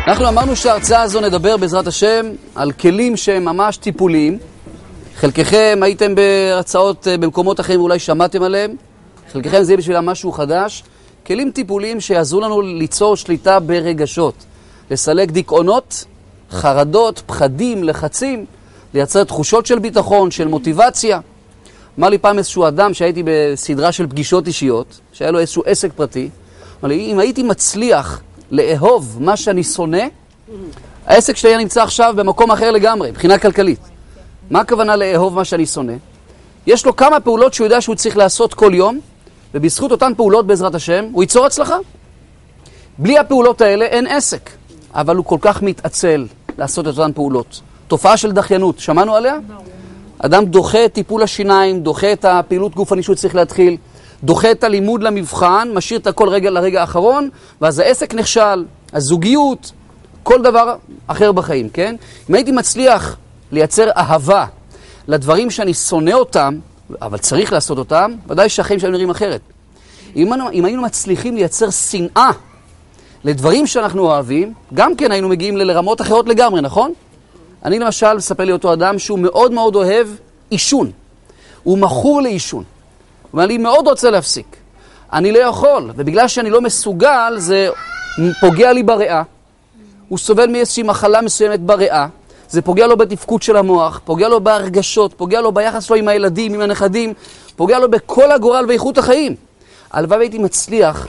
אנחנו אמרנו שההרצאה הזו נדבר בעזרת השם על כלים שהם ממש טיפוליים. חלקכם הייתם בהרצאות במקומות אחרים ואולי שמעתם עליהם. חלקכם זה יהיה בשבילם משהו חדש. כלים טיפוליים שיעזרו לנו ליצור שליטה ברגשות. לסלק דיכאונות, חרדות, פחדים, לחצים, לייצר תחושות של ביטחון, של מוטיבציה. אמר לי פעם איזשהו אדם שהייתי בסדרה של פגישות אישיות, שהיה לו איזשהו עסק פרטי, אמר לי, אם הייתי מצליח לאהוב מה שאני שונא, העסק שלי נמצא עכשיו במקום אחר לגמרי, מבחינה כלכלית. מה הכוונה לאהוב מה שאני שונא? יש לו כמה פעולות שהוא יודע שהוא צריך לעשות כל יום, ובזכות אותן פעולות בעזרת השם, הוא ייצור הצלחה. בלי הפעולות האלה אין עסק, אבל הוא כל כך מתעצל לעשות את אותן פעולות. תופעה של דחיינות, שמענו עליה? אדם דוחה את טיפול השיניים, דוחה את הפעילות גופנית שהוא צריך להתחיל, דוחה את הלימוד למבחן, משאיר את הכל רגע לרגע האחרון, ואז העסק נכשל, הזוגיות, כל דבר אחר בחיים, כן? אם הייתי מצליח לייצר אהבה לדברים שאני שונא אותם, אבל צריך לעשות אותם, ודאי שהחיים שלנו נראים אחרת. אם היינו מצליחים לייצר שנאה לדברים שאנחנו אוהבים, גם כן היינו מגיעים לרמות אחרות לגמרי, נכון? אני למשל, מספר לי אותו אדם שהוא מאוד מאוד אוהב עישון. הוא מכור לעישון. ואני מאוד רוצה להפסיק. אני לא יכול, ובגלל שאני לא מסוגל, זה פוגע לי בריאה. הוא סובל מאיזושהי מחלה מסוימת בריאה. זה פוגע לו בתפקוד של המוח, פוגע לו בהרגשות, פוגע לו ביחס לו עם הילדים, עם הנכדים, פוגע לו בכל הגורל ואיכות החיים. הלוואי הייתי מצליח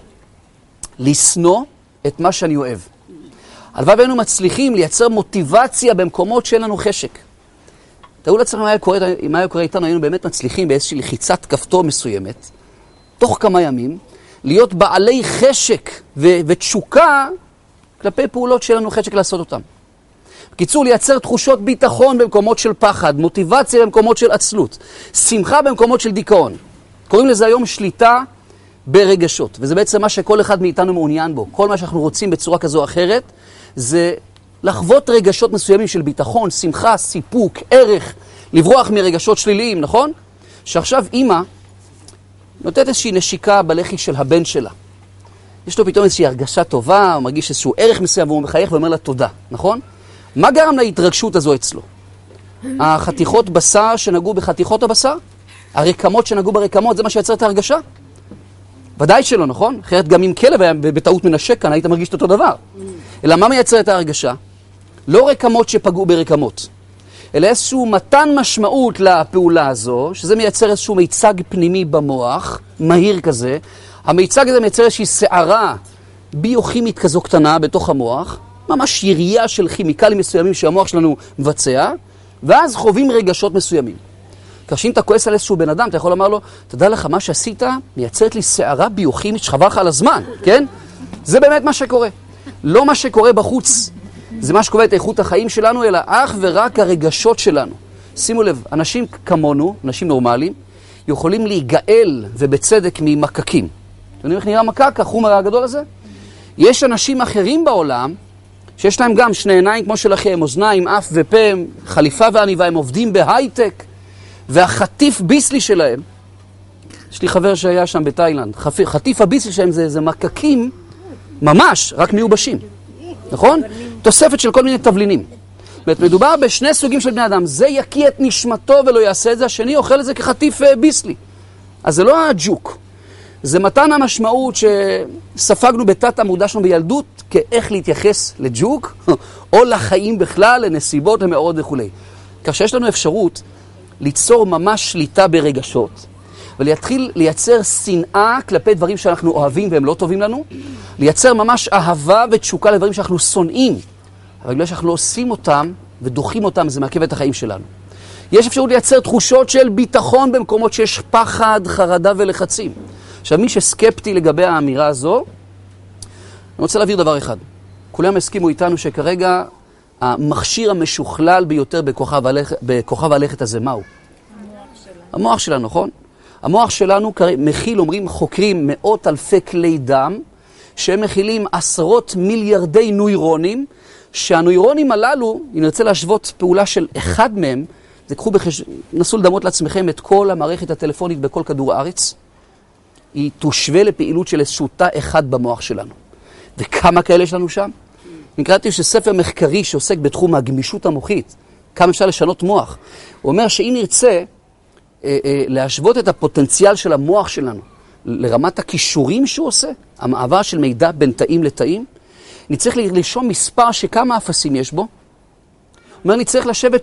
לשנוא את מה שאני אוהב. הלוואי היינו מצליחים לייצר מוטיבציה במקומות שאין לנו חשק. תראו לעצמם מה היה קורה איתנו, היינו באמת מצליחים באיזושהי לחיצת כפתור מסוימת, תוך כמה ימים, להיות בעלי חשק ותשוקה כלפי פעולות שאין לנו חשק לעשות אותם. בקיצור, לייצר תחושות ביטחון במקומות של פחד, מוטיבציה במקומות של עצלות, שמחה במקומות של דיכאון. קוראים לזה היום שליטה ברגשות, וזה בעצם מה שכל אחד מאיתנו מעוניין בו. כל מה שאנחנו רוצים בצורה כזו או אחרת, זה לחוות רגשות מסוימים של ביטחון, שמחה, סיפוק, ערך, לברוח מרגשות שליליים, נכון? שעכשיו אמא נותנת איזושהי נשיקה בלחי של הבן שלה. יש לו פתאום איזושהי הרגשה טובה, הוא מרגיש איזשהו ערך מסוים, והוא מחייך ואומר לה תודה, נכון? מה גרם להתרגשות הזו אצלו? החתיכות בשר שנגעו בחתיכות הבשר? הרקמות שנגעו ברקמות, זה מה שיצר את ההרגשה? ודאי שלא, נכון? אחרת גם אם כלב היה בטעות מנשק כאן, היית מרגיש את אותו דבר. אלא מה מייצר את ההרגשה? לא רקמות שפגעו ברקמות, אלא איזשהו מתן משמעות לפעולה הזו, שזה מייצר איזשהו מיצג פנימי במוח, מהיר כזה. המיצג הזה מייצר איזושהי שערה ביוכימית כזו קטנה בתוך המוח, ממש ירייה של כימיקלים מסוימים שהמוח שלנו מבצע, ואז חווים רגשות מסוימים. כך שאם אתה כועס על איזשהו בן אדם, אתה יכול לומר לו, תדע לך, מה שעשית מייצרת לי שערה ביוכימית שחבל לך על הזמן, כן? זה באמת מה שקורה. לא מה שקורה בחוץ, זה מה שקורה את איכות החיים שלנו, אלא אך ורק הרגשות שלנו. שימו לב, אנשים כמונו, אנשים נורמליים, יכולים להיגאל ובצדק ממקקים. אתם יודעים איך נראה מקק, החומר הגדול הזה? יש אנשים אחרים בעולם, שיש להם גם שני עיניים כמו שלכם, אוזניים, אף ופה, חליפה ועניבה, הם עובדים בהייטק, והחטיף ביסלי שלהם, יש לי חבר שהיה שם בתאילנד, חטיף הביסלי שלהם זה מקקים ממש, רק מיובשים, נכון? תוספת של כל מיני תבלינים. זאת אומרת, מדובר בשני סוגים של בני אדם, זה יקיא את נשמתו ולא יעשה את זה, השני אוכל את זה כחטיף ביסלי. אז זה לא הג'וק, זה מתן המשמעות שספגנו בתת המודע שלנו בילדות, כאיך להתייחס לג'וק, או לחיים בכלל, לנסיבות, למאורעות וכו'. כך שיש לנו אפשרות ליצור ממש שליטה ברגשות, ולהתחיל לייצר שנאה כלפי דברים שאנחנו אוהבים והם לא טובים לנו, לייצר ממש אהבה ותשוקה לדברים שאנחנו שונאים, אבל בגלל שאנחנו לא עושים אותם ודוחים אותם, זה מעכב את החיים שלנו. יש אפשרות לייצר תחושות של ביטחון במקומות שיש פחד, חרדה ולחצים. עכשיו, מי שסקפטי לגבי האמירה הזו, אני רוצה להבהיר דבר אחד. כולם הסכימו איתנו שכרגע המכשיר המשוכלל ביותר בכוכב הלכת הזה, מהו? המוח שלנו, נכון? המוח שלנו מכיל, אומרים חוקרים, מאות אלפי כלי דם, שהם מכילים עשרות מיליארדי נוירונים, שהנוירונים הללו, אם נרצה להשוות פעולה של אחד מהם, נסו לדמות לעצמכם את כל המערכת הטלפונית בכל כדור הארץ, היא תושווה לפעילות של איזשהו תא אחד במוח שלנו. וכמה כאלה יש לנו שם? קראתי שספר מחקרי שעוסק בתחום הגמישות המוחית, כמה אפשר לשנות מוח. הוא אומר שאם נרצה להשוות את הפוטנציאל של המוח שלנו לרמת הכישורים שהוא עושה, המעבר של מידע בין תאים לתאים, נצטרך לרשום מספר שכמה אפסים יש בו. הוא אומר, נצטרך לשבת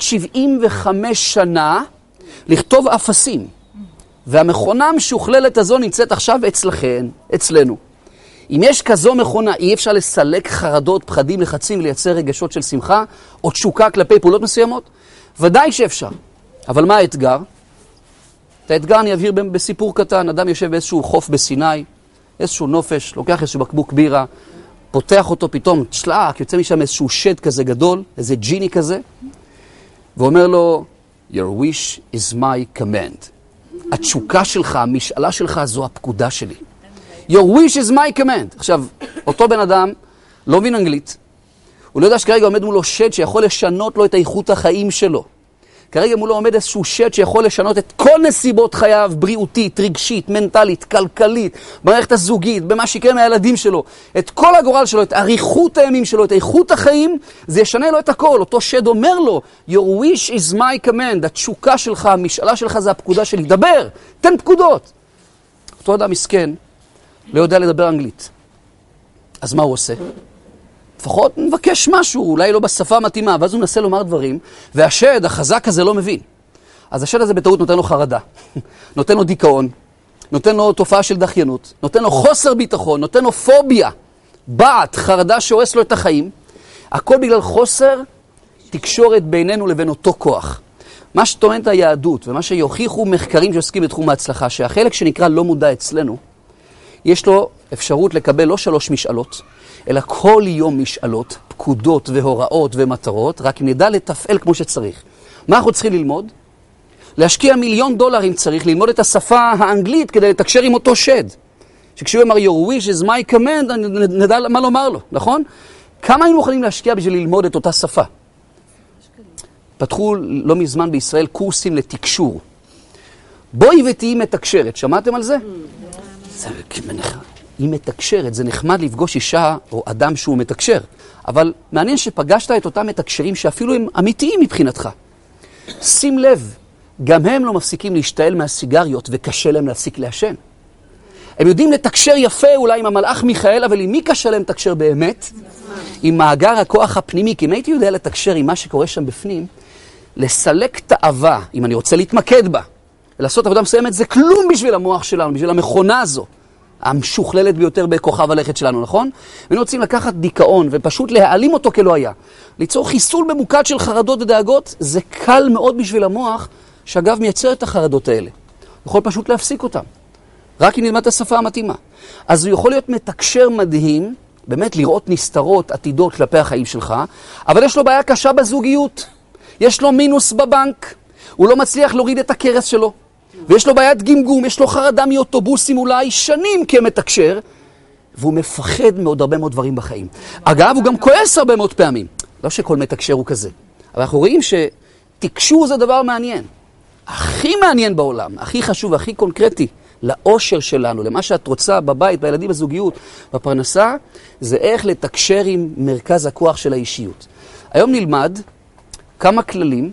75 שנה לכתוב אפסים. והמכונה המשוכללת הזו נמצאת עכשיו אצלנו. אם יש כזו מכונה, אי אפשר לסלק חרדות, פחדים, לחצים, לייצר רגשות של שמחה או תשוקה כלפי פעולות מסוימות? ודאי שאפשר. אבל מה האתגר? את האתגר אני אבהיר בסיפור קטן. אדם יושב באיזשהו חוף בסיני, איזשהו נופש, לוקח איזשהו בקבוק בירה, פותח אותו פתאום, צ'לק, יוצא משם איזשהו שד כזה גדול, איזה ג'יני כזה, ואומר לו, Your wish is my command. התשוקה שלך, המשאלה שלך, זו הפקודה שלי. Your wish is my command. עכשיו, אותו בן אדם לא מבין אנגלית. הוא לא יודע שכרגע עומד מולו שד שיכול לשנות לו את איכות החיים שלו. כרגע מולו עומד איזשהו שד שיכול לשנות את כל נסיבות חייו, בריאותית, רגשית, מנטלית, כלכלית, במערכת הזוגית, במה שיקרה מהילדים שלו. את כל הגורל שלו, את אריכות הימים שלו, את איכות החיים, זה ישנה לו את הכל. אותו שד אומר לו, Your wish is my command. התשוקה שלך, המשאלה שלך זה הפקודה שלי. דבר, תן פקודות. אותו אדם מסכן, לא יודע לדבר אנגלית. אז מה הוא עושה? לפחות נבקש משהו, אולי לא בשפה המתאימה, ואז הוא מנסה לומר דברים, והשד החזק הזה לא מבין. אז השד הזה בטעות נותן לו חרדה, נותן לו דיכאון, נותן לו תופעה של דחיינות, נותן לו חוסר ביטחון, נותן לו פוביה, בעט, חרדה שהורס לו את החיים, הכל בגלל חוסר תקשורת בינינו לבין אותו כוח. מה שטוענת היהדות, ומה שיוכיחו מחקרים שעוסקים בתחום ההצלחה, שהחלק שנקרא לא מודע אצלנו, יש לו אפשרות לקבל לא 3 משאלות, אלא כל יום משאלות, פקודות והוראות ומטרות, רק אם נדע לתפעל כמו שצריך. מה אנחנו צריכים ללמוד? להשקיע $1,000,000 אם צריך, ללמוד את השפה האנגלית כדי לתקשר עם אותו שד. שכשהוא אמר, Your wish is my command, נדע מה לומר לו, נכון? כמה היינו מוכנים להשקיע בשביל ללמוד את אותה שפה? פתחו לא מזמן בישראל קורסים לתקשור. בואי ותהי מתקשרת, שמעתם על זה? זה היא מתקשרת, זה נחמד לפגוש אישה או אדם שהוא מתקשר, אבל מעניין שפגשת את אותם מתקשרים שאפילו הם אמיתיים מבחינתך. שים לב, גם הם לא מפסיקים להשתעל מהסיגריות וקשה להם להפסיק לעשן. הם יודעים לתקשר יפה אולי עם המלאך מיכאל, אבל עם מי קשה להם לתקשר באמת? עם מאגר הכוח הפנימי, כי אם הייתי יודע לתקשר עם מה שקורה שם בפנים, לסלק תאווה, אם אני רוצה להתמקד בה, לעשות עבודה מסוימת, זה כלום בשביל המוח שלנו, בשביל המכונה הזו. המשוכללת ביותר בכוכב הלכת שלנו, נכון? ואנו רוצים לקחת דיכאון ופשוט להעלים אותו כלא היה. ליצור חיסול ממוקד של חרדות ודאגות, זה קל מאוד בשביל המוח, שאגב מייצר את החרדות האלה. הוא יכול פשוט להפסיק אותם. רק אם נלמד את השפה המתאימה. אז הוא יכול להיות מתקשר מדהים, באמת לראות נסתרות עתידות כלפי החיים שלך, אבל יש לו בעיה קשה בזוגיות. יש לו מינוס בבנק. הוא לא מצליח להוריד את הכרס שלו. ויש לו בעיית גמגום, יש לו חרדה מאוטובוסים אולי שנים כמתקשר, והוא מפחד מאוד הרבה מאוד דברים בחיים. אגב, הוא גם כועס הרבה מאוד פעמים. לא שכל מתקשר הוא כזה. אבל אנחנו רואים שתקשור זה דבר מעניין. הכי מעניין בעולם, הכי חשוב, הכי קונקרטי, לאושר שלנו, למה שאת רוצה בבית, בילדים, בזוגיות, בפרנסה, זה איך לתקשר עם מרכז הכוח של האישיות. היום נלמד כמה כללים,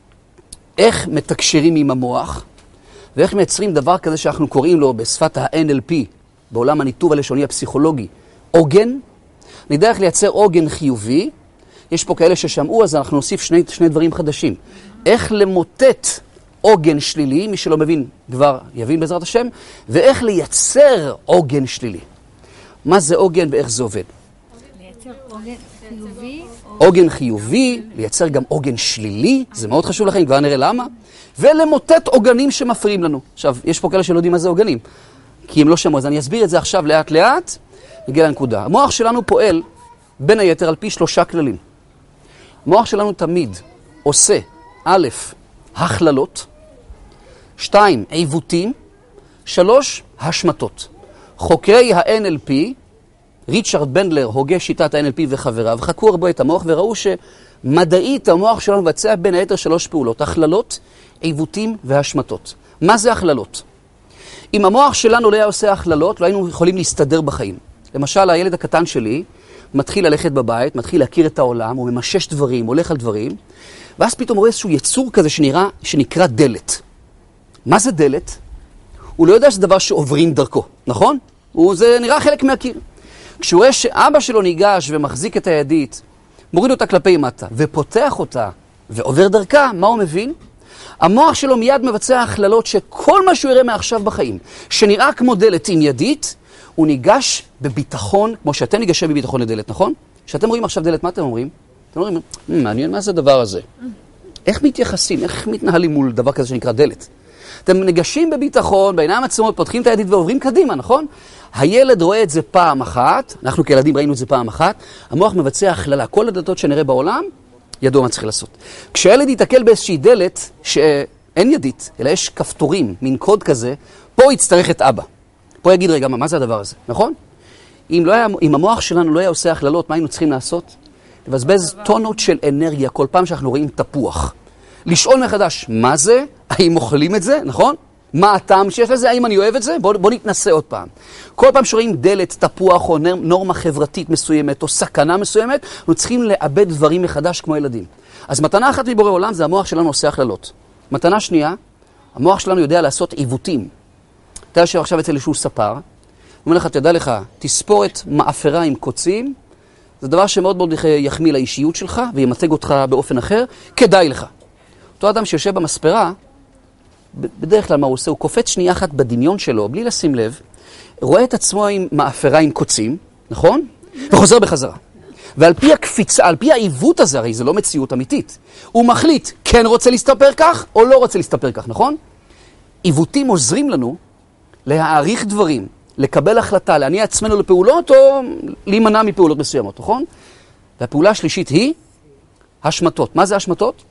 איך מתקשרים עם המוח, ואיך מייצרים דבר כזה שאנחנו קוראים לו בשפת ה-NLP, בעולם הניתוב הלשוני הפסיכולוגי, עוגן. נדע איך לייצר עוגן חיובי. יש פה כאלה ששמעו, אז אנחנו נוסיף שני דברים חדשים. איך למוטט עוגן שלילי, מי שלא מבין כבר יבין בעזרת השם, ואיך לייצר עוגן שלילי. מה זה עוגן ואיך זה עובד? לייצר עוגן חיובי. עוגן חיובי, לייצר גם עוגן שלילי, זה מאוד חשוב לכם, כבר נראה למה. ולמוטט עוגנים שמפריעים לנו. עכשיו, יש פה כאלה שלא יודעים מה זה עוגנים, כי הם לא שמעו, אז אני אסביר את זה עכשיו לאט לאט, נגיע לנקודה. המוח שלנו פועל, בין היתר, על פי 3 כללים. המוח שלנו תמיד עושה, א', הכללות, 2, עיוותים, 3, השמטות. חוקרי ה-NLP, ריצ'רד בנדלר, הוגה שיטת ה-NLP וחבריו, חקרו הרבה את המוח וראו שמדעית המוח שלנו מבצע בין היתר 3 פעולות, הכללות, עיוותים והשמטות. מה זה הכללות? אם המוח שלנו לא היה עושה הכללות, לא היינו יכולים להסתדר בחיים. למשל, הילד הקטן שלי מתחיל ללכת בבית, מתחיל להכיר את העולם, הוא ממשש דברים, הולך על דברים, ואז פתאום רואה איזשהו יצור כזה שנקרא דלת. מה זה דלת? הוא לא יודע שזה דבר שעוברים דרכו, נכון? זה נראה חלק מהקיר. כשהוא רואה שאבא שלו ניגש ומחזיק את הידית, מוריד אותה כלפי מטה ופותח אותה ועובר דרכה, מה הוא מבין? המוח שלו מיד מבצע הכללות שכל מה שהוא יראה מעכשיו בחיים, שנראה כמו דלת עם ידית, הוא ניגש בביטחון, כמו שאתם ניגשים בביטחון לדלת, נכון? כשאתם רואים עכשיו דלת, מה אתם אומרים? אתם אומרים, מעניין, מה זה הדבר הזה? איך מתייחסים, איך מתנהלים מול דבר כזה שנקרא דלת? אתם ניגשים בביטחון, בעיניים עצמות, פותחים את הידית ועוברים קדימה, נכון? הילד רואה את זה פעם אחת, אנחנו כילדים ראינו את זה פעם אחת, המוח מבצע הכללה, כל הדלתות שנראה בעולם, ידוע מה צריך לעשות. כשהילד יתקל באיזושהי דלת שאין ידית, אלא יש כפתורים, מין קוד כזה, פה הוא יצטרך את אבא. פה יגיד, רגע, מה זה הדבר הזה, נכון? אם המוח שלנו לא היה עושה הכללות, מה היינו צריכים לעשות? לבזבז טונות של אנרגיה כל פעם שאנחנו רואים תפוח. לשאול מחדש, מה זה? האם אוכלים את זה, נכון? מה הטעם שיש לזה? האם אני אוהב את זה? בוא נתנסה עוד פעם. כל פעם שרואים דלת, תפוח או נורמה חברתית מסוימת או סכנה מסוימת, אנחנו צריכים לאבד דברים מחדש כמו ילדים. אז מתנה אחת מבורא עולם זה המוח שלנו עושה הכללות. מתנה שנייה, המוח שלנו יודע לעשות עיוותים. אתה יושב עכשיו אצל איזשהו ספר, הוא אומר לך, תדע לך, תספורת מאפרה עם קוצים, זה דבר שמאוד מאוד יחמיא לאישיות שלך וימתג אותך באופן אחר, כדאי לך. אותו אדם שיושב במספרה, בדרך כלל מה הוא עושה? הוא קופץ שנייה אחת בדמיון שלו, בלי לשים לב, רואה את עצמו עם מאפרה עם קוצים, נכון? וחוזר בחזרה. ועל פי הקפיצה, על פי העיוות הזה, הרי זה לא מציאות אמיתית, הוא מחליט, כן רוצה להסתפר כך או לא רוצה להסתפר כך, נכון? עיוותים עוזרים לנו להעריך דברים, לקבל החלטה, להניע עצמנו לפעולות או להימנע מפעולות מסוימות, נכון? והפעולה השלישית היא השמטות. מה זה השמטות?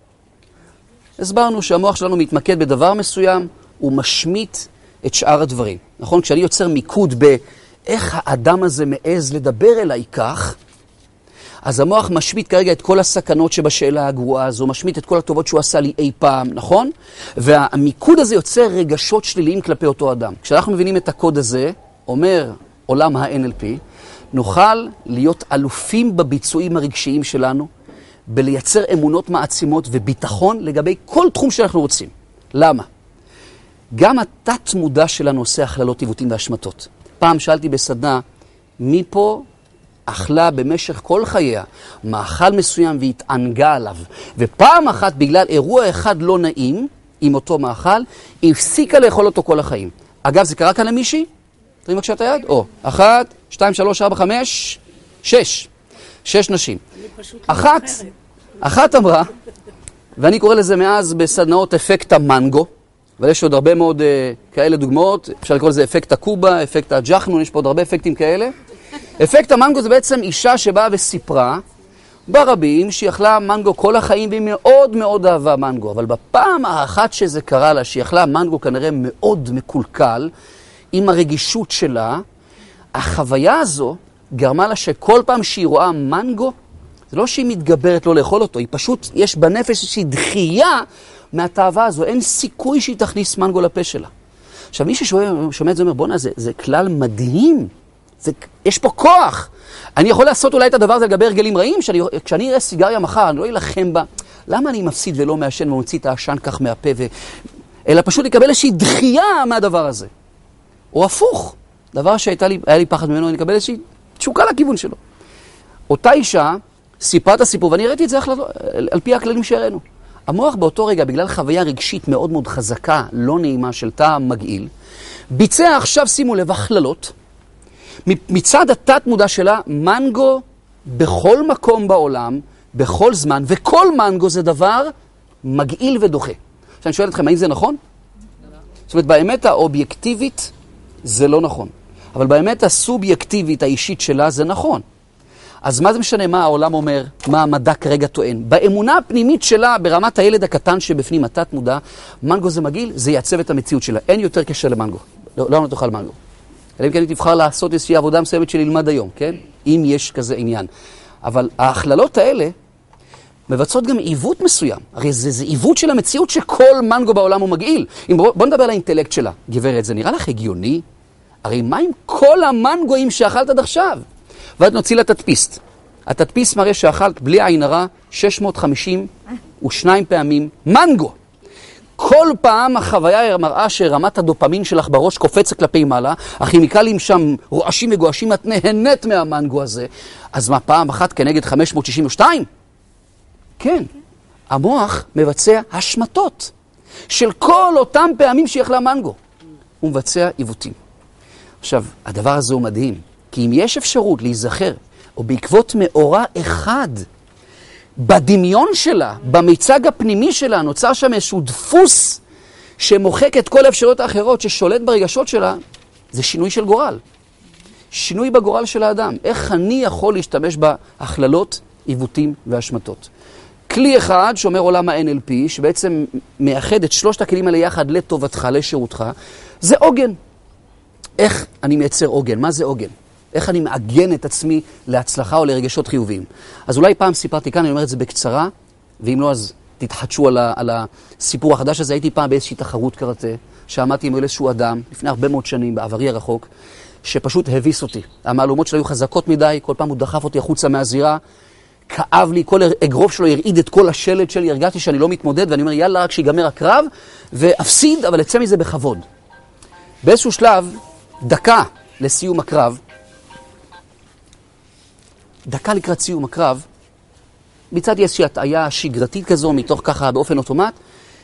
הסברנו שהמוח שלנו מתמקד בדבר מסוים, הוא משמיט את שאר הדברים. נכון? כשאני יוצר מיקוד באיך האדם הזה מעז לדבר אליי כך, אז המוח משמיט כרגע את כל הסכנות שבשאלה הגרועה הזו, משמיט את כל הטובות שהוא עשה לי אי פעם, נכון? והמיקוד הזה יוצר רגשות שליליים כלפי אותו אדם. כשאנחנו מבינים את הקוד הזה, אומר עולם ה-NLP, נוכל להיות אלופים בביצועים הרגשיים שלנו, בלייצר אמונות מעצימות וביטחון לגבי כל תחום שאנחנו רוצים. למה? גם התת מודע שלנו עושה הכללות, עיוותים והשמטות. פעם שאלתי בסדנה, מי פה אכלה במשך כל חייה מאכל מסוים והתענגה עליו, ופעם אחת בגלל אירוע אחד לא נעים עם אותו מאכל, הפסיקה לאכול אותו כל החיים. אגב, זה קרה כאן למישהי? תראי בבקשה את היד? 1, 2, 3, 4, 5, 6. 6 נשים. אחת אמרה, ואני קורא לזה מאז בסדנאות אפקט המנגו, אבל יש עוד הרבה מאוד כאלה דוגמאות, אפשר לקרוא לזה אפקט הקובה, אפקט הג'חנון, יש פה עוד הרבה אפקטים כאלה. אפקט המנגו זה בעצם אישה שבאה וסיפרה ברבים שהיא אכלה מנגו כל החיים והיא מאוד מאוד אהבה מנגו, אבל בפעם האחת שזה קרה לה, שהיא אכלה מנגו כנראה מאוד מקולקל, עם הרגישות שלה, החוויה הזו גרמה לה שכל פעם שהיא רואה מנגו, זה לא שהיא מתגברת לא לאכול אותו, היא פשוט, יש בנפש איזושהי דחייה מהתאווה הזו, אין סיכוי שהיא תכניס מנגו לפה שלה. עכשיו מי ששומע את זה אומר, בוא'נה, זה כלל מדהים, יש פה כוח. אני יכול לעשות אולי את הדבר הזה לגבי הרגלים רעים, כשאני אראה סיגריה מחר, אני לא אלחם בה. למה אני מפסיד ולא מעשן ומוציא את העשן כך מהפה, אלא פשוט לקבל איזושהי דחייה מהדבר הזה. או הפוך, דבר שהיה לי פחד ממנו, אני אקבל איזושהי תשוקה לכיוון שלו. אותה אישה סיפרה את הסיפור, ואני ראיתי את זה על פי הכללים שהראינו. המוח באותו רגע, בגלל חוויה רגשית מאוד מאוד חזקה, לא נעימה של טעם מגעיל, ביצע עכשיו, שימו לב, הכללות, מצד התת מודע שלה, מנגו בכל מקום בעולם, בכל זמן, וכל מנגו זה דבר מגעיל ודוחה. עכשיו אני שואל אתכם, האם זה נכון? זאת אומרת, באמת האובייקטיבית זה לא נכון. אבל באמת הסובייקטיבית האישית שלה זה נכון. אז מה זה משנה מה העולם אומר, מה המדע כרגע טוען? באמונה הפנימית שלה, ברמת הילד הקטן שבפנים התת מודע, מנגו זה מגעיל, זה יעצב את המציאות שלה. אין יותר קשר למנגו. לא תאכל מנגו. אלא אם כן היא תבחר לעשות איזושהי עבודה מסוימת שללמד היום, כן? אם יש כזה עניין. אבל ההכללות האלה מבצעות גם עיוות מסוים. הרי זה עיוות של המציאות שכל מנגו בעולם הוא מגעיל. בוא נדבר על האינטלקט שלה. גברת, זה נראה לך הגיוני? הרי מה עם כל המנגויים שאכלת עד עכשיו? ואז נוציא לתדפיסט. התדפיסט מראה שאכלת בלי עין הרע 652 פעמים מנגו. כל פעם החוויה מראה שרמת הדופמין שלך בראש קופצת כלפי מעלה, הכימיקלים שם רועשים וגועשים, את נהנית מהמנגו הזה. אז מה, פעם אחת כנגד 562? כן. המוח מבצע השמטות של כל אותם פעמים שיכלה מנגו. הוא מבצע עיוותים. עכשיו, הדבר הזה הוא מדהים, כי אם יש אפשרות להיזכר, או בעקבות מאורע אחד, בדמיון שלה, במיצג הפנימי שלה, נוצר שם איזשהו דפוס שמוחק את כל האפשרויות האחרות ששולט ברגשות שלה, זה שינוי של גורל. שינוי בגורל של האדם. איך אני יכול להשתמש בהכללות, עיוותים והשמטות. כלי אחד שאומר עולם ה-NLP, שבעצם מאחד את שלושת הכלים האלה יחד לטובתך, לשירותך, זה עוגן. איך אני מייצר עוגן? מה זה עוגן? איך אני מעגן את עצמי להצלחה או לרגשות חיוביים? אז אולי פעם סיפרתי כאן, אני אומר את זה בקצרה, ואם לא אז תתחדשו על הסיפור החדש הזה. הייתי פעם באיזושהי תחרות קראטה, שעמדתי עם איזשהו אדם, לפני הרבה מאוד שנים, בעברי הרחוק, שפשוט הביס אותי. המעלומות שלו היו חזקות מדי, כל פעם הוא דחף אותי החוצה מהזירה, כאב לי, כל אגרוף שלו הרעיד את כל השלד שלי, הרגשתי שאני לא מתמודד, ואני אומר, יאללה, רק שיגמר הקרב, ואפסיד, אבל אצא מזה בכבוד. באיזשהו שלב, דקה לסיום הקרב, דקה לקראת סיום הקרב, ביצעתי איזושהי הטעיה שגרתית כזו, מתוך ככה באופן אוטומט,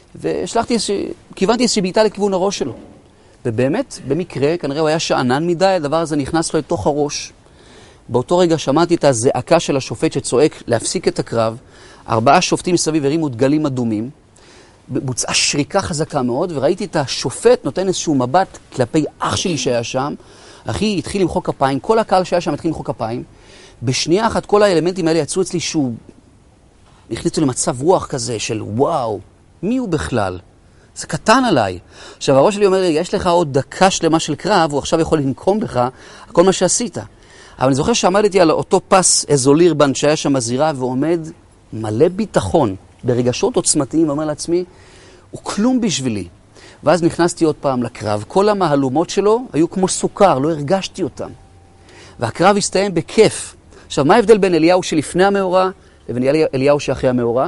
כיוונתי איזושהי בעיטה לכיוון הראש שלו. ובאמת, במקרה, כנראה הוא היה שענן מדי, הדבר הזה נכנס לו לתוך הראש. באותו רגע שמעתי את הזעקה של השופט שצועק להפסיק את הקרב, 4 שופטים מסביב הרימו דגלים אדומים, בוצעה שריקה חזקה מאוד, וראיתי את השופט נותן איזשהו מבט כלפי אח שלי שהיה שם, אחי התחיל למחוא כפיים, כל הקהל שהיה שם התחיל למחוא כפיים, בשנייה אחת כל האלמנטים האלה יצאו אצלי שהוא הכניסו למצב רוח כזה של וואו, מי הוא בכלל? זה קטן עליי. עכשיו הראש שלי אומר, יש לך עוד דקה שלמה של קרב, הוא עכשיו יכול לנקום בך כל מה שעשית. אבל אני זוכר שעמדתי על אותו פס אזולירבן שהיה שם בזירה, ועומד מלא ביטחון, ברגשות עוצמתיים, ואומר לעצמי, הוא כלום בשבילי. ואז נכנסתי עוד פעם לקרב, כל המהלומות שלו היו כמו סוכר, לא הרגשתי אותם. והקרב הסתיים בכיף. עכשיו, מה ההבדל בין אליהו שלפני המאורע לבין אליהו שאחרי המאורע?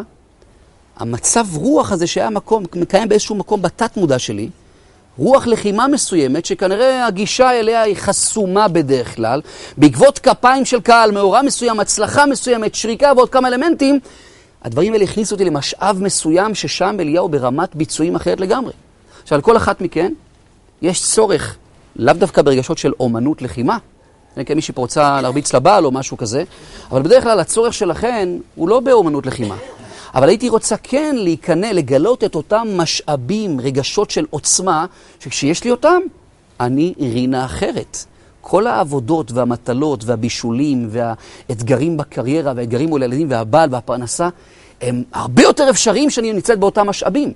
המצב רוח הזה שהיה מקיים באיזשהו מקום בתת מודע שלי, רוח לחימה מסוימת, שכנראה הגישה אליה היא חסומה בדרך כלל, בעקבות כפיים של קהל, מאורע מסוים, הצלחה מסוימת, שריקה ועוד כמה אלמנטים, הדברים האלה הכניסו אותי למשאב מסוים, ששם אליהו ברמת ביצועים אחרת לגמרי. עכשיו, על כל אחת מכן, יש צורך, לאו דווקא ברגשות של אומנות לחימה, כמי שפורצה להרביץ לבעל או משהו כזה, אבל בדרך כלל הצורך שלכן הוא לא באומנות לחימה. אבל הייתי רוצה כן להיכנע, לגלות את אותם משאבים, רגשות של עוצמה, שכשיש לי אותם, אני רינה אחרת. כל העבודות והמטלות והבישולים והאתגרים בקריירה והאתגרים מול הילדים והבעל והפרנסה, הם הרבה יותר אפשריים שאני נמצאת באותם משאבים.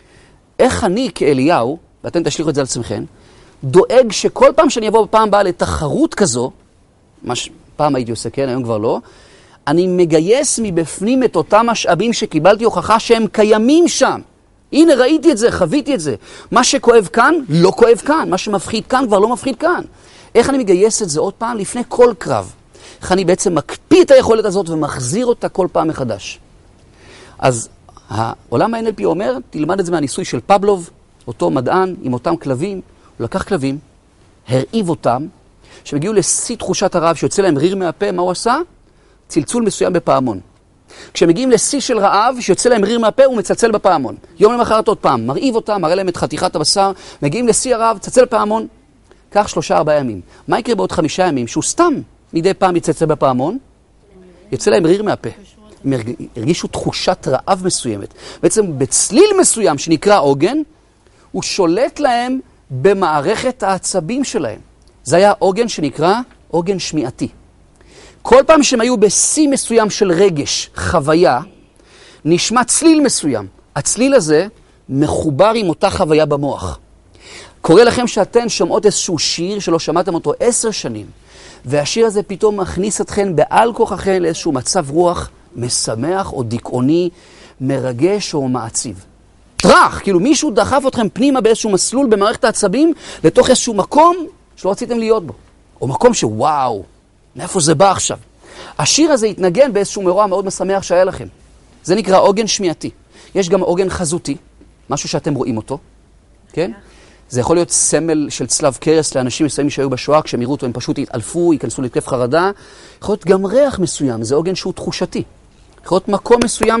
איך אני כאליהו, ואתם תשליחו את זה על עצמכם, דואג שכל פעם שאני אבוא בפעם הבאה לתחרות כזו, פעם הייתי עושה כן, היום כבר לא, אני מגייס מבפנים את אותם משאבים שקיבלתי הוכחה שהם קיימים שם. הנה ראיתי את זה, חוויתי את זה. מה שכואב כאן, לא כואב כאן. מה שמפחיד כאן, כבר לא מפחיד כאן. איך אני מגייס את זה עוד פעם לפני כל קרב? איך אני בעצם מקפיא את היכולת הזאת ומחזיר אותה כל פעם מחדש? אז העולם ה-NLP אומר, תלמד את זה מהניסוי של פבלוב, אותו מדען עם אותם כלבים. הוא לקח כלבים, הרעיב אותם, שמגיעו לשיא תחושת הרעב שיוצא להם ריר מהפה, מה הוא עשה? צלצול מסוים בפעמון. כשמגיעים לשיא של רעב, שיוצא להם ריר מהפה, הוא מצלצל בפעמון. יום למחרת עוד פעם, מרעיב אותם, מראה להם את חתיכת הבשר, מגיעים לשיא הרעב, צלצל בפעמון, כך 3-4 ימים. מה יקרה בעוד 5 ימים? שהוא סתם מדי פעם יצלצל בפעמון, יוצא להם ריר מהפה. הם הרגישו תחושת רעב מסוימת. בעצם בצליל מסוים שנקרא עוגן, הוא שולט להם במערכת העצבים שלהם. זה היה עוגן שנקרא עוגן שמיעתי. כל פעם שהם היו בשיא מסוים של רגש, חוויה, נשמע צליל מסוים. הצליל הזה מחובר עם אותה חוויה במוח. קורא לכם שאתן שומעות איזשהו שיר שלא שמעתם אותו 10 שנים, והשיר הזה פתאום מכניס אתכן בעל כוחכן לאיזשהו מצב רוח משמח או דיכאוני, מרגש או מעציב. טרח, כאילו מישהו דחף אתכם פנימה באיזשהו מסלול במערכת העצבים, לתוך איזשהו מקום שלא רציתם להיות בו, או מקום שוואו, מאיפה זה בא עכשיו? השיר הזה יתנגן באיזשהו מאורע מאוד משמח שהיה לכם. זה נקרא עוגן שמיעתי. יש גם עוגן חזותי, משהו שאתם רואים אותו, כן? זה יכול להיות סמל של צלב קרס לאנשים מסוימים שהיו בשואה, כשהם יראו אותו הם פשוט יתעלפו, ייכנסו להתקף חרדה. יכול להיות גם ריח מסוים, זה עוגן שהוא תחושתי. יכול להיות מקום מסוים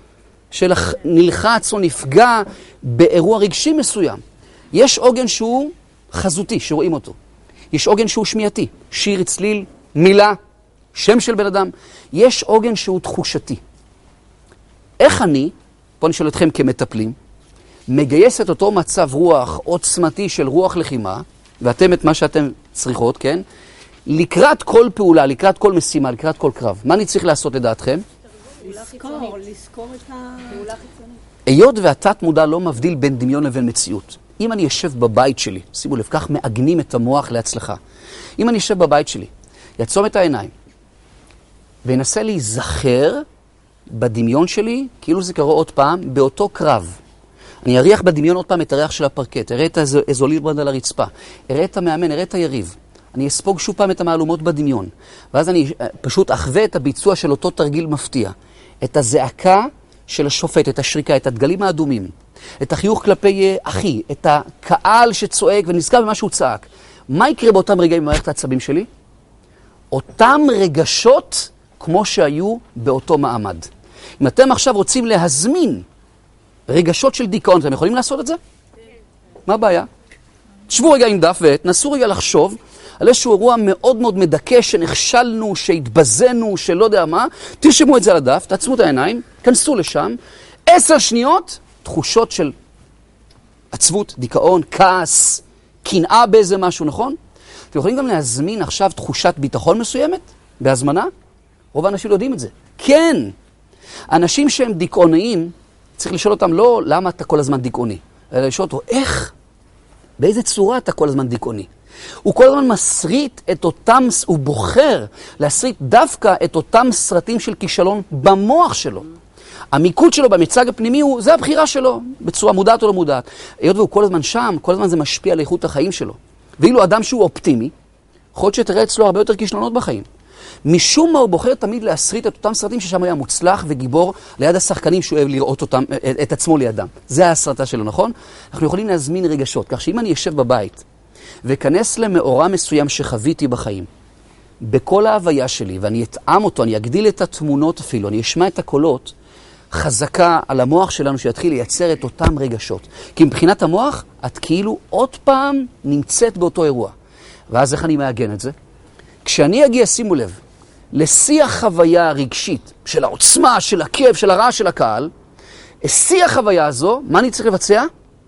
שנלחץ או נפגע באירוע רגשי מסוים. יש עוגן שהוא חזותי, שרואים אותו. יש עוגן שהוא שמיעתי, שיר, צליל, מילה, שם של בן אדם. יש עוגן שהוא תחושתי. איך אני, פה אני שואל אתכם כמטפלים, מגייס את אותו מצב רוח עוצמתי של רוח לחימה, ואתם את מה שאתם צריכות, כן? לקראת כל פעולה, לקראת כל משימה, לקראת כל קרב. מה אני צריך לעשות לדעתכם? לזכור את הפעולה חיצונית. היות והתת מודע לא מבדיל בין דמיון לבין מציאות. אם אני יושב בבית שלי, שימו לב, כך מעגנים את המוח להצלחה. אם אני יושב בבית שלי, יעצום את העיניים, וינסה להיזכר בדמיון שלי, כאילו זה קרה עוד פעם, באותו קרב. אני אריח בדמיון עוד פעם את הריח של הפרקט, אראה את האזוליברנד על הרצפה, אראה את המאמן, אראה את היריב. אני אספוג שוב פעם את המעלומות בדמיון. ואז אני פשוט אחווה את הביצוע של אותו תרגיל מפתיע. את הזעקה של השופט, את השריקה, את הדגלים האדומים, את החיוך כלפי אחי, את הקהל שצועק ונזכר במה שהוא צעק. מה יקרה באותם רגעים במערכת העצבים שלי? אותם רגשות כמו שהיו באותו מעמד. אם אתם עכשיו רוצים להזמין רגשות של דיכאון, אתם יכולים לעשות את זה? מה הבעיה? תשבו רגע עם דף ועט, נסו רגע לחשוב על איזשהו אירוע מאוד מאוד מדכא, שנכשלנו, שהתבזנו, שלא יודע מה, תרשמו את זה על הדף, תעצמו את העיניים, כנסו לשם, 10 שניות, תחושות של עצבות, דיכאון, כעס, קנאה באיזה משהו, נכון? אתם יכולים גם להזמין עכשיו תחושת ביטחון מסוימת, בהזמנה? רוב האנשים לא יודעים את זה. כן! אנשים שהם דיכאוניים, צריך לשאול אותם לא למה אתה כל הזמן דיכאוני, אלא לשאול אותו איך, באיזה צורה אתה כל הזמן דיכאוני. הוא כל הזמן מסריט את אותם, הוא בוחר להסריט דווקא את אותם סרטים של כישלון במוח שלו. המיקוד שלו במצג הפנימי זה הבחירה שלו, בצורה מודעת או לא מודעת. היות והוא כל הזמן שם, כל הזמן זה משפיע על איכות החיים שלו. ואילו אדם שהוא אופטימי, יכול להיות שתראה אצלו הרבה יותר כישלונות בחיים. משום מה הוא בוחר תמיד להסריט את אותם סרטים ששם היה מוצלח וגיבור ליד השחקנים שהוא אוהב לראות אותם, את עצמו לידם. זה הסרטה שלו, נכון? אנחנו יכולים להזמין רגשות, כך שאם אני יושב בבית וכנס למאורע מסוים שחוויתי בחיים, בכל ההוויה שלי, ואני אטעם אותו, אני אגדיל את התמונות אפילו, אני אשמע את הקולות, חזקה על המוח שלנו שיתחיל לייצר את אותם רגשות. כי מבחינת המוח, את כאילו עוד פעם נמצאת באותו אירוע. ואז איך אני מעגן את זה? כשאני אגיע, שימו לב, לשיח חוויה רגשית של העוצמה, של הכאב, של הרעש של הקהל, שיח חוויה הזו, מה אני צריך לבצע?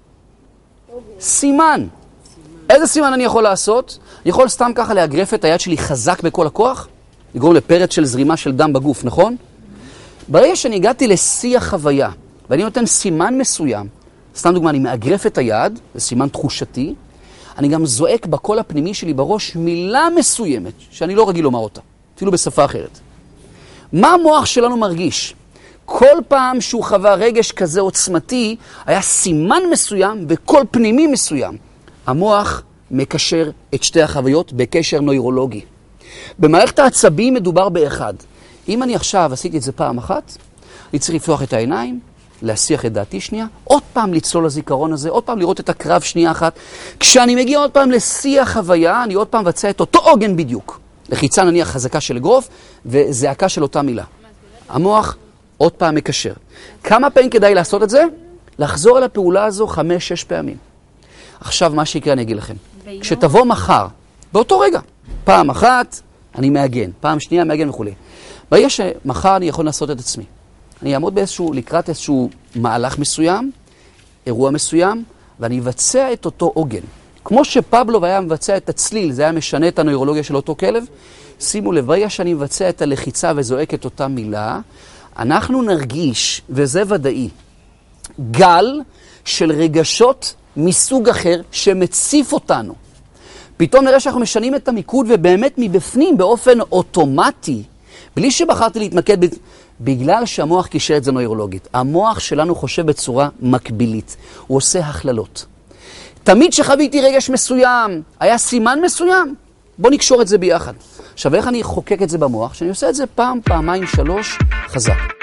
סימן. איזה סימן אני יכול לעשות? אני יכול סתם ככה להגרף את היד שלי חזק בכל הכוח, לגרום לפרץ של זרימה של דם בגוף, נכון? ברגע שאני הגעתי לשיח חוויה, ואני נותן סימן מסוים, סתם דוגמה, אני מאגרף את היד, זה סימן תחושתי, אני גם זועק בקול הפנימי שלי בראש מילה מסוימת, שאני לא רגיל לומר אותה, אפילו בשפה אחרת. מה המוח שלנו מרגיש? כל פעם שהוא חווה רגש כזה עוצמתי, היה סימן מסוים וקול פנימי מסוים. המוח מקשר את שתי החוויות בקשר נוירולוגי. במערכת העצבים מדובר באחד. אם אני עכשיו עשיתי את זה פעם אחת, אני צריך לפתוח את העיניים, להסיח את דעתי שנייה, עוד פעם לצלול לזיכרון הזה, עוד פעם לראות את הקרב שנייה אחת. כשאני מגיע עוד פעם לשיח חוויה, אני עוד פעם מבצע את אותו עוגן בדיוק. לחיצה נניח חזקה של אגרוף וזעקה של אותה מילה. המוח עוד פעם מקשר. כמה פעמים כדאי לעשות את זה? לחזור על הפעולה הזו 5-6 פעמים. עכשיו מה שיקרה אני אגיד לכם. כשתבוא מחר, באותו רגע, פעם אחת אני מעגן, פעם שנייה מעגן וכו'. ברגע שמחר אני יכול לעשות את עצמי. אני אעמוד לקראת איזשהו מהלך מסוים, אירוע מסוים, ואני אבצע את אותו עוגן. כמו שפבלוב היה מבצע את הצליל, זה היה משנה את הנוירולוגיה של אותו כלב. שימו לב, ברגע שאני מבצע את הלחיצה וזועק את אותה מילה, אנחנו נרגיש, וזה ודאי, גל של רגשות מסוג אחר שמציף אותנו. פתאום נראה שאנחנו משנים את המיקוד ובאמת מבפנים באופן אוטומטי, בלי שבחרתי להתמקד בגלל שהמוח קישר את זה נוירולוגית. המוח שלנו חושב בצורה מקבילית. הוא עושה הכללות. תמיד שחוויתי רגש מסוים, היה סימן מסוים, בוא נקשור את זה ביחד. עכשיו, איך אני אחוקק את זה במוח? שאני עושה את זה פעם, פעמיים, 3, חזק.